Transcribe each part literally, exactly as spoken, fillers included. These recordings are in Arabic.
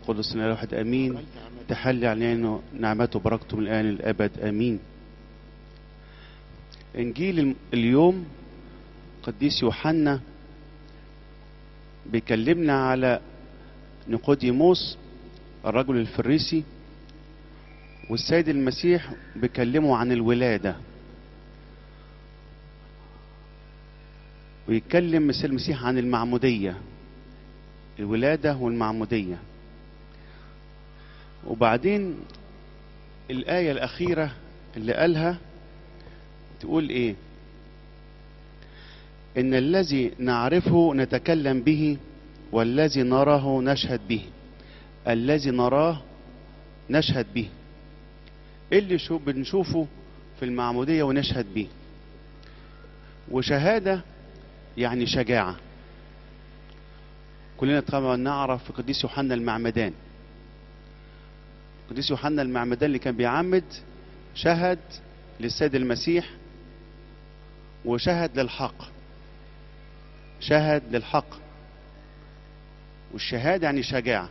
القدس من الواحد امين. تحلي علينا نعمته وبركته من الان للابد امين. انجيل اليوم قديس يوحنا بيكلمنا على نيقوديموس الرجل الفريسي، والسيد المسيح بيكلمه عن الولادة، ويتكلم مثل المسيح عن المعمودية، الولادة والمعمودية. وبعدين الآية الأخيرة اللي قالها تقول إيه؟ إن الذي نعرفه نتكلم به والذي نراه نشهد به. الذي نراه نشهد به، اللي شو بنشوفه في المعمودية ونشهد به. وشهادة يعني شجاعة. كلنا طبعا نعرف قديس يوحنا المعمدان. قديس يوحنا المعمدان اللي كان بيعمد شهد للسيد المسيح وشهد للحق، شهد للحق. والشهادة يعني شجاعة.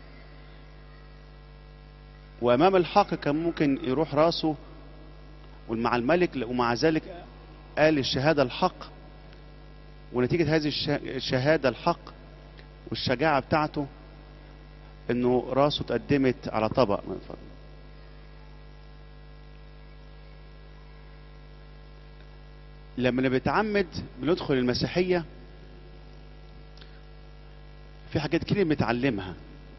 وأمام الحق كان ممكن يروح راسه ومع الملك، ومع ذلك قال الشهادة الحق. ونتيجة هذه الشهادة الحق والشجاعة بتاعته انه راسه اتقدمت على طبق. لما بنتعمد بندخل المسيحية في حاجات كتير بنتعلمها.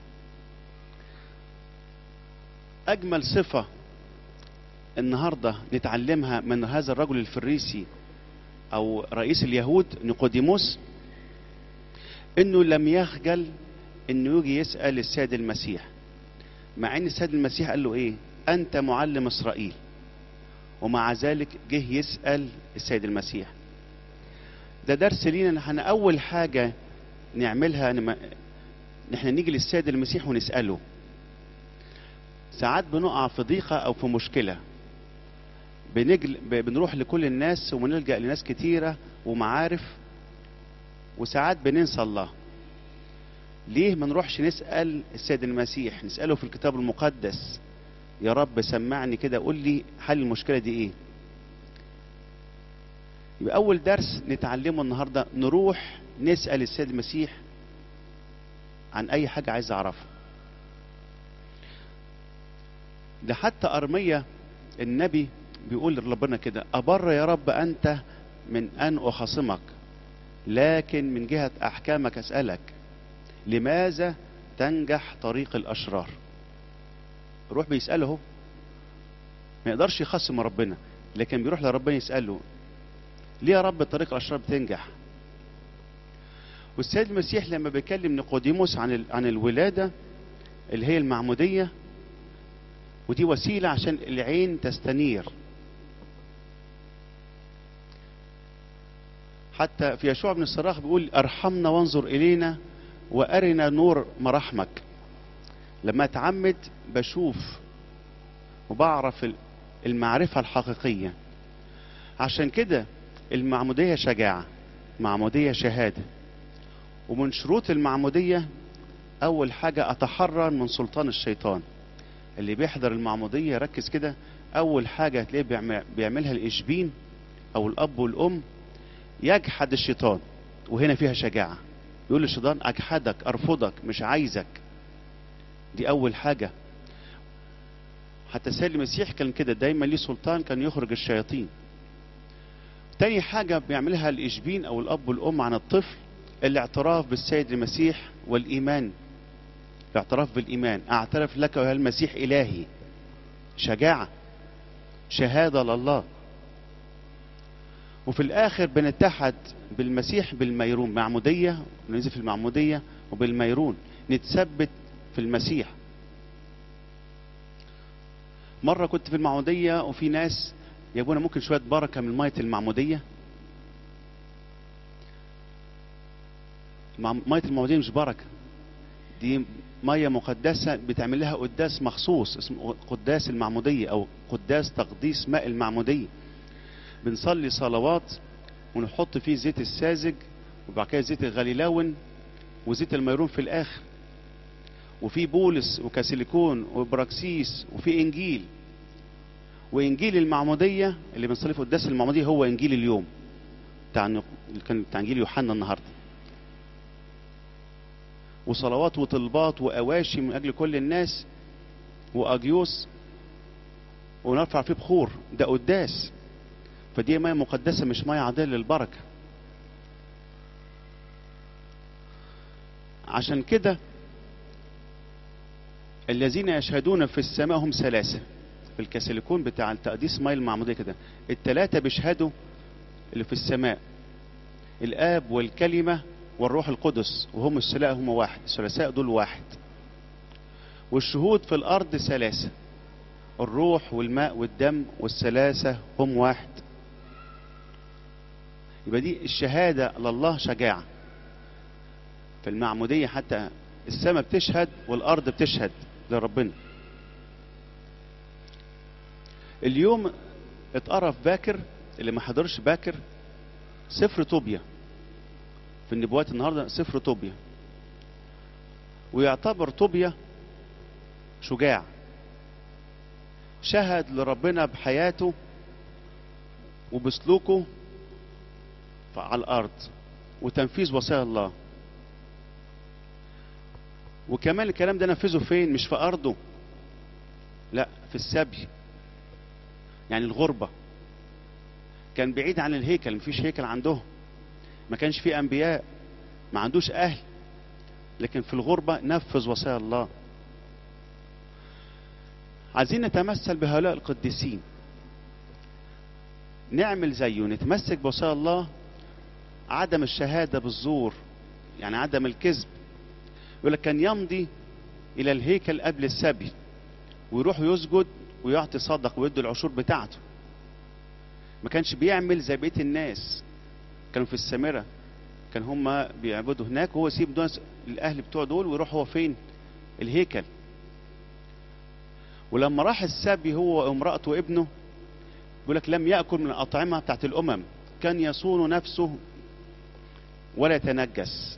اجمل صفة النهاردة نتعلمها من هذا الرجل الفريسي او رئيس اليهود نيقوديموس، انه لم يخجل انه يجي يسأل السيد المسيح، مع ان السيد المسيح قال له ايه؟ انت معلم اسرائيل. ومع ذلك جه يسأل السيد المسيح. ده درس لينا ان احنا اول حاجة نعملها ان احنا نيجي للسيد المسيح ونسأله. ساعات بنقع في ضيقة او في مشكلة، بنجل بنروح لكل الناس ونلجأ لناس كتيرة ومعارف، وساعات بننسى الله. ليه ما نروحش نسأل السيد المسيح؟ نسأله في الكتاب المقدس، يا رب سمعني كده، قول لي حل المشكلة دي ايه. يبقى اول درس نتعلمه النهاردة نروح نسأل السيد المسيح عن اي حاجة عايز اعرفها. ده حتى أرميا النبي بيقول لربنا كده: أبر يا رب أنت من أن أخاصمك، لكن من جهة أحكامك أسألك، لماذا تنجح طريق الأشرار؟ روح بيسأله، ما يقدرش يخاصم ربنا، لكن بيروح لربنا يسأله: ليه يا رب طريق الأشرار بتنجح؟ والسيد المسيح لما بيكلم نيقوديموس عن عن الولادة اللي هي المعمودية، ودي وسيلة عشان العين تستنير. حتى في يشوع بن الصراخ بيقول: ارحمنا وانظر إلينا وأرنا نور مراحمك. لما اتعمد بشوف وبعرف المعرفة الحقيقية. عشان كده المعمودية شجاعة، معمودية شهادة. ومن شروط المعمودية أول حاجة أتحرر من سلطان الشيطان. اللي بيحضر المعمودية ركز كده، أول حاجة هتلاقيه بيعملها الإشبين أو الأب والأم، يجحد الشيطان. وهنا فيها شجاعة، يقول للشيطان: أجحدك، أرفضك، مش عايزك. دي أول حاجة. حتى السيد المسيح كان كده دايما ليه سلطان، كان يخرج الشياطين. تاني حاجة بيعملها الإشبين أو الأب والأم عن الطفل، الاعتراف بالسيد المسيح والإيمان. الاعتراف بالإيمان: أعترف لك يا المسيح إلهي. شجاعة، شهادة لله. وفي الآخر بنتحد بالمسيح بالميرون، معمودية، ننزل في المعمودية وبالميرون نتثبت في المسيح. مرة كنت في المعمودية وفي ناس يجبونا ممكن شوية بركة من مية المعمودية. مية المعمودية مش بركة، دي مية مقدسة بتعمل لها قداس مخصوص اسمه قداس المعمودية أو قداس تقديس ماء المعمودية. بنصلي صلوات ونحط فيه زيت الساذج وبعد كده زيت الغليلاون وزيت الميرون في الآخر. وفي بولس وكاسيليكون وبراكسيس وفي انجيل. وانجيل المعموديه اللي بنصلي في قداس المعموديه هو انجيل اليوم بتاع اللي كان بتاع انجيل يوحنا النهارده. وصلوات وطلبات واواشي من اجل كل الناس واجيوس ونرفع فيه بخور، ده قداس. فدي ميه مقدسه مش ميه عاديه للبركه. عشان كده الذين يشهدون في السماء هم ثلاثه. في الكاسيليكون بتاع التقديس ميه المعموديه كده الثلاثه بيشهدوا اللي في السماء، الاب والكلمه والروح القدس، وهم الثلاثه هم واحد، الثلاثاء دول واحد. والشهود في الارض ثلاثه، الروح والماء والدم، والثلاثه هم واحد. يبقى دي الشهاده لله شجاعه. في المعموديه حتى السماء بتشهد والارض بتشهد لربنا. اليوم اتقرا في باكر، اللي ما حضرش باكر، سفر طوبيا في النبوات النهارده، سفر طوبيا. ويعتبر طوبيا شجاع، شهد لربنا بحياته وبسلوكه على الارض وتنفيذ وصايا الله. وكمان الكلام ده نفذه فين؟ مش في ارضه، لا، في السبي، يعني الغربه. كان بعيد عن الهيكل، مفيش هيكل عندهم، ما كانش فيه انبياء، ما عندوش اهل، لكن في الغربه نفذ وصايا الله. عايزين نتمثل بهؤلاء القديسين، نعمل زيه، نتمسك بوصايا الله. عدم الشهاده بالزور، يعني عدم الكذب. يقول لك كان يمضي الى الهيكل قبل السبي ويروح يسجد ويعطي صدق ويدي العشور بتاعته. ما كانش بيعمل زي بقيه الناس. كانوا في السامره، كان هم بيعبدوا هناك، وهو يسيب دول الاهل بتوع دول ويروح هو فين؟ الهيكل. ولما راح السبي هو وامراته وابنه، بيقول لك لم ياكل من الاطعمه بتاعت الامم، كان يصون نفسه ولا يتنجس.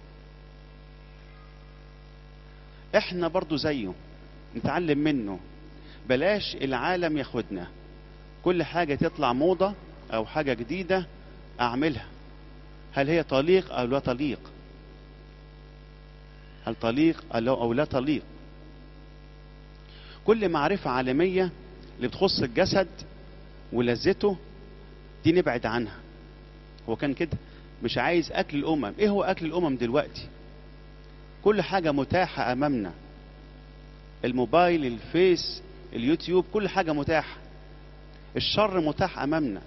احنا برضو زيه، نتعلم منه. بلاش العالم ياخدنا، كل حاجة تطلع موضة او حاجة جديدة اعملها، هل هي طليق او لا طليق؟ هل طليق او لا طليق؟ كل معرفة عالمية اللي بتخص الجسد ولذته دي نبعد عنها. هو كان كده مش عايز اكل الامم. ايه هو اكل الامم دلوقتي؟ كل حاجة متاحة امامنا، الموبايل، الفيس، اليوتيوب، كل حاجة متاحة. الشر متاح امامنا،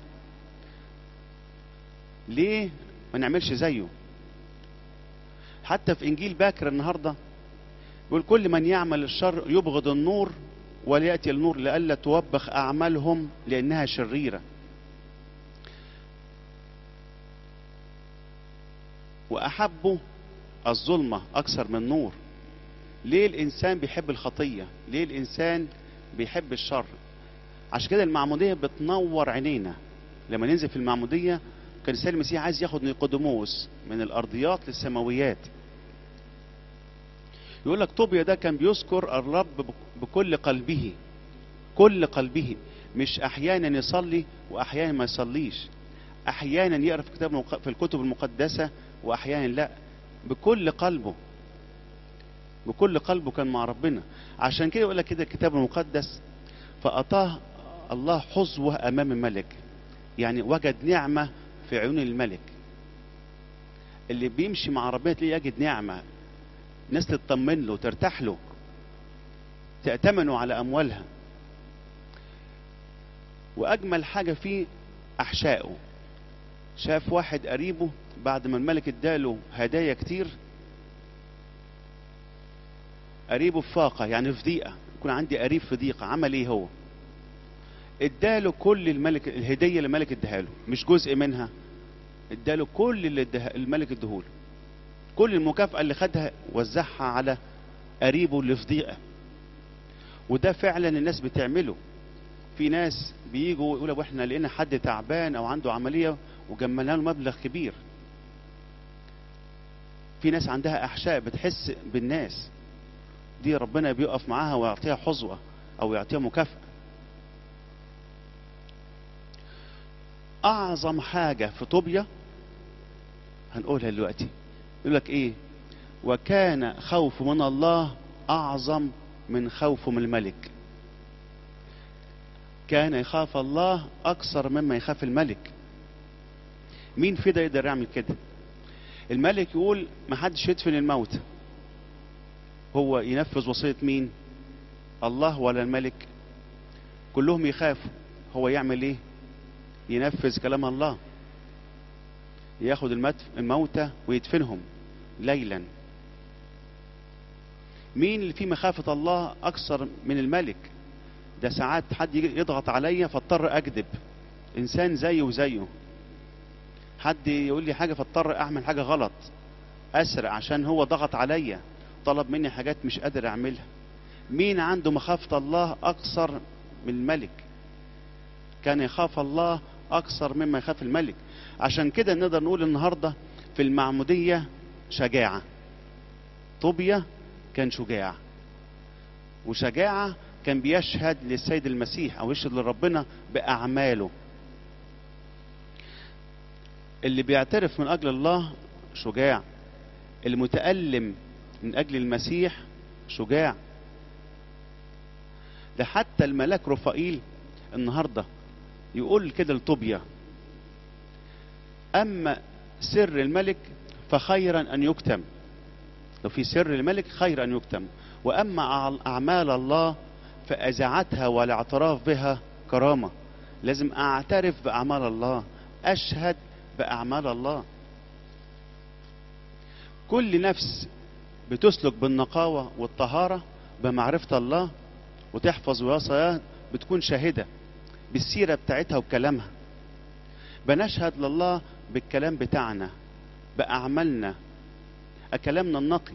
ليه ما نعملش زيه؟ حتى في انجيل باكر النهارده يقول كل من يعمل الشر يبغض النور وليأتي النور لئلا توبخ اعمالهم لانها شريرة. واحبوا الظلمة اكثر من النور. ليه الانسان بيحب الخطية؟ ليه الانسان بيحب الشر؟ عشان كده المعمودية بتنور عينينا. لما ننزل في المعمودية كان السيد المسيح عايز ياخد نيقوديموس من الارضيات للسماويات. يقول لك طوبيا ده كان بيذكر الرب بكل قلبه، كل قلبه، مش احيانا يصلي واحيانا ما يصليش، احيانا يقرا في كتاب في الكتب المقدسة واحيانا لا، بكل قلبه، بكل قلبه كان مع ربنا. عشان كده يقول لك كده الكتاب المقدس فأعطاه الله حظوة امام الملك، يعني وجد نعمة في عيون الملك. اللي بيمشي مع ربنا تلاقيه يجد نعمة، ناس تطمن له، ترتاح له، تأتمنوا على أموالها. وأجمل حاجة فيه أحشائه. شاف واحد قريبه بعد ما الملك اداله هدايا كتير، قريبه في فاقة، يعني في ضيقة، يكون عندي قريب في ضيقة، عمل ايه هو؟ اداله كل الملك الهدية اللي الملك اداها له، مش جزء منها، اداله كل اللي الملك اداهوله، كل المكافأة اللي خدها وزعها على قريبه اللي في ضيقة. وده فعلا الناس بتعمله. في ناس بييجوا يقولوا احنا لقينا حد تعبان او عنده عملية وجملنا له مبلغ كبير. في ناس عندها احشاء بتحس بالناس، دي ربنا بيقف معاها ويعطيها حظوة او يعطيها مكافأة. اعظم حاجة في طوبيا هنقولها دلوقتي، يقول لك ايه؟ وكان خوف من الله اعظم من خوفه من الملك. كان يخاف الله اكثر مما يخاف الملك. مين في ده يقدر يعمل كده؟ الملك يقول ما حدش يدفن الموت، هو ينفذ وصية مين؟ الله ولا الملك؟ كلهم يخافوا، هو يعمل ايه؟ ينفذ كلام الله، ياخد الموتى ويدفنهم ليلا. مين اللي فيه مخافة الله اكثر من الملك؟ ده ساعات حد يضغط عليا فاضطر اكذب، انسان زيه وزيه. حد يقول لي حاجة فاضطر اعمل حاجة غلط، اسرع عشان هو ضغط عليا، طلب مني حاجات مش قادر اعملها. مين عنده مخافة الله اكثر من الملك؟ كان يخاف الله اكثر مما يخاف الملك. عشان كده نقدر نقول النهاردة في المعمودية شجاعة. طوبيا كان شجاع، وشجاعة كان بيشهد للسيد المسيح او يشهد لربنا باعماله. اللي بيعترف من اجل الله شجاع، اللي متألم من اجل المسيح شجاع. ده حتى الملاك رفائيل النهارده يقول كده لطوبيا: اما سر الملك فخيرا ان يكتم. لو في سر الملك خير ان يكتم، واما اعمال الله فازعتها والاعتراف بها كرامة. لازم اعترف باعمال الله، اشهد باعمال الله. كل نفس بتسلك بالنقاوة والطهارة بمعرفة الله وتحفظ وصاياه بتكون شاهدة بالسيرة بتاعتها وبكلامها. بنشهد لله بالكلام بتاعنا، بأعمالنا، كلامنا النقي.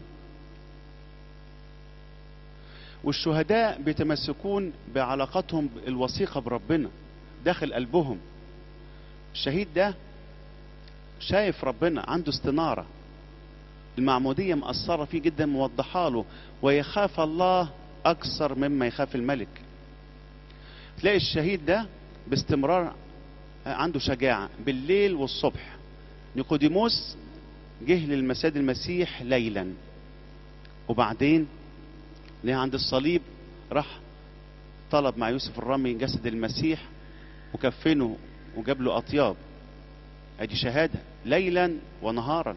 والشهداء بيتمسكون بعلاقتهم الوثيقة بربنا داخل قلبهم. الشهيد ده شايف ربنا، عنده استنارة، المعمودية مأثرة فيه جدا، موضحة له، ويخاف الله أكثر مما يخاف الملك. تلاقي الشهيد ده باستمرار عنده شجاعة بالليل والصبح. نيقوديموس جه للمسيد المسيح ليلا، وبعدين ليه عند الصليب راح طلب مع يوسف الرمي جسد المسيح وكفنه وجاب له أطياب. ادي شهادة ليلا ونهارا.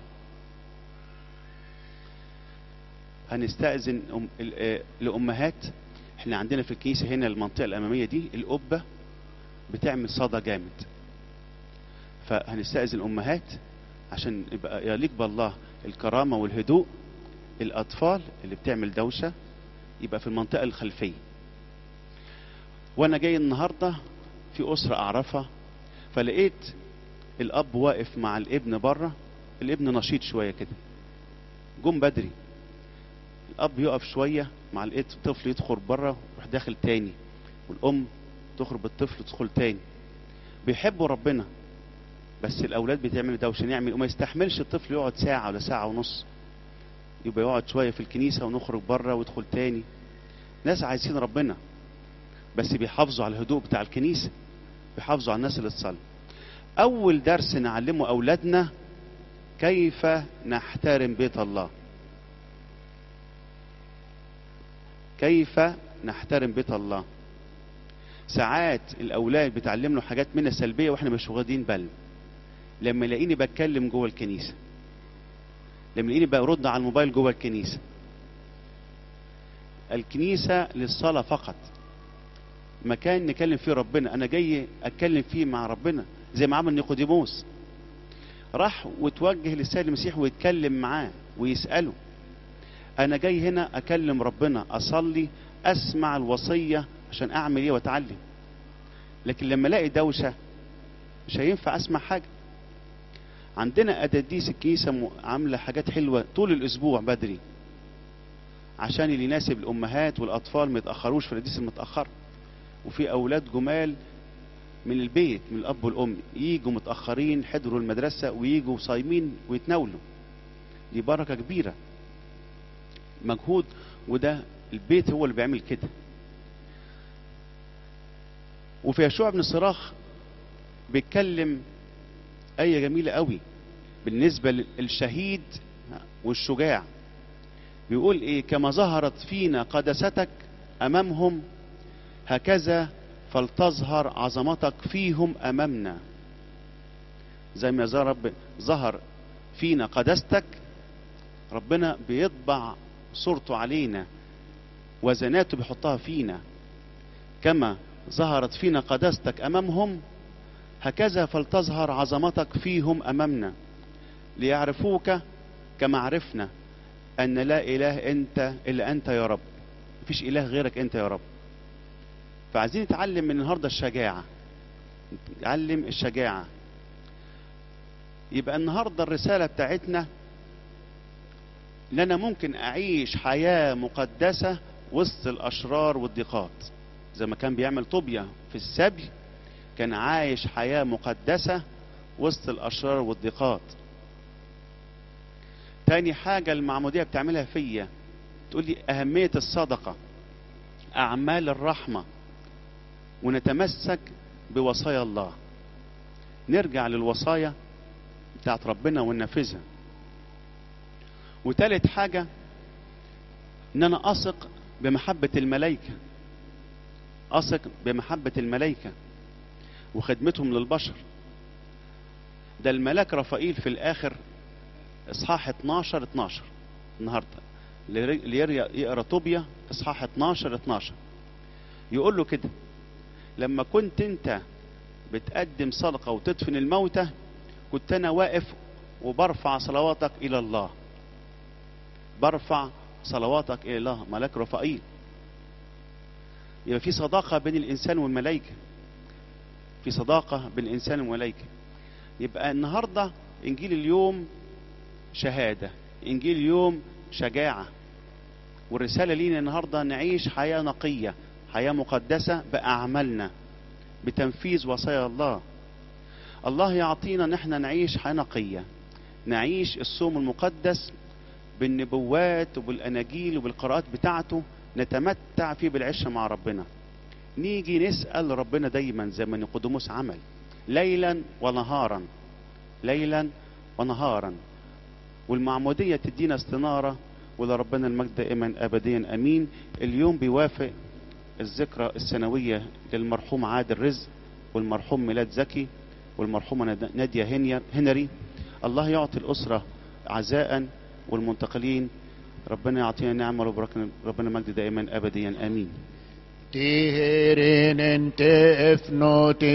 هنستأذن أم... لأمهات. احنا عندنا في الكنيسة هنا المنطقة الأمامية دي القبة بتعمل صدى جامد، فهنستأذن الأمهات عشان يبقى يليق بالله الكرامة والهدوء. الأطفال اللي بتعمل دوشة يبقى في المنطقة الخلفية. وأنا جاي النهاردة في أسرة أعرفها، فلقيت الأب واقف مع الابن بره. الابن نشيط شوية كده، جم بدري. الأب يقف شوية مع الطفل يدخل بره ويروح داخل تاني، والأم تخرج بالطفل وتدخل تاني. بيحبوا ربنا، بس الأولاد بتعمل دوشة نعمل وما يستحملش الطفل يقعد ساعة ولا ساعة ونص. يبقى يقعد شوية في الكنيسة ونخرج بره ويدخل تاني. ناس عايزين ربنا بس بيحافظوا على الهدوء بتاع الكنيسة، بيحافظوا على الناس اللي تصلي. أول درس نعلمه أولادنا كيف نحترم بيت الله. كيف نحترم بيت الله. ساعات الأولاد بتعلم له حاجات منها سلبية وإحنا مش واخدين بالنا. لما يلاقيني بتكلم جوه الكنيسة، لما يلاقيني برد على الموبايل جوه الكنيسة. الكنيسة للصلاة فقط، مكان نكلم فيه ربنا. أنا جاي أتكلم فيه مع ربنا زي ما عمل نيقوديموس، راح وتوجه للسيد المسيح ويتكلم معاه ويسأله. أنا جاي هنا أكلم ربنا، أصلي، أسمع الوصية عشان أعمل إيه وأتعلم. لكن لما ألاقي دوشة مش هينفع أسمع حاجة. عندنا أداديس الكنيسة عاملة حاجات حلوة طول الأسبوع بدري عشان اللي يناسب الأمهات والأطفال ما يتأخروش في الأداديس المتأخرة. وفي أولاد جمال من البيت، من الأب والأم، ييجوا متأخرين حضروا المدرسة وييجوا صايمين ويتناولوا. دي بركة كبيرة، مجهود، وده البيت هو اللي بيعمل كده. وفي يشوع بن صراخ بيتكلم آية جميلة قوي بالنسبة للشهيد والشجاع. بيقول ايه؟ كما ظهرت فينا قداستك امامهم هكذا فلتظهر عظمتك فيهم امامنا. زي ما يا رب ظهر فينا قداستك، ربنا بيطبع صورته علينا، وزناته بيحطها فينا. كما ظهرت فينا قداستك امامهم هكذا فلتظهر عظمتك فيهم امامنا، ليعرفوك كما عرفنا ان لا اله انت الا انت يا رب. مفيش اله غيرك انت يا رب. فعايزين نتعلم من النهارده الشجاعه، نتعلم الشجاعه. يبقى النهارده الرساله بتاعتنا ان انا ممكن اعيش حياه مقدسه وسط الاشرار والضيقات، زي ما كان بيعمل طوبيا في السبي، كان عايش حياه مقدسه وسط الاشرار والضيقات. تاني حاجة المعمودية بتعملها فيا، تقول لي أهمية الصدقة، أعمال الرحمة، ونتمسك بوصايا الله. نرجع للوصايا بتاعت ربنا وننفذها. وتالت حاجة إن أنا أثق بمحبة الملائكة، أثق بمحبة الملائكة وخدمتهم للبشر. ده الملاك رفائيل في الآخر اصحاح اتناشر اتناشر النهارده اللي يقرا طوبيا اصحاح اتناشر اتناشر يقول له كده: لما كنت انت بتقدم صدقه وتدفن الموتى كنت انا واقف وبرفع صلواتك الى الله. برفع صلواتك الى الله، ملاك رفائيل. يبقى في صداقه بين الانسان والملائكه، في صداقه بين الانسان والملائكه. يبقى النهارده انجيل اليوم شهادة، انجيل اليوم شجاعة. والرسالة لينا النهاردة نعيش حياة نقية، حياة مقدسة بأعمالنا، بتنفيذ وصايا الله. الله يعطينا ان احنا نعيش حياة نقية، نعيش الصوم المقدس بالنبوات وبالاناجيل وبالقراءات بتاعته، نتمتع فيه بالعشرة مع ربنا. نيجي نسأل ربنا دايما زي ما نيقوديموس عمل، ليلا ونهارا، ليلا ونهارا. والمعمودية تدينا استنارة، ولربنا المجد دائما ابديا امين. اليوم بيوافق الذكرى السنوية للمرحوم عادل رزق، والمرحوم ميلاد زكي، والمرحومة نادية هنري. الله يعطي الأسرة عزاء والمنتقلين. ربنا يعطينا نعمة وبركة، ربنا مجد دائما ابديا امين.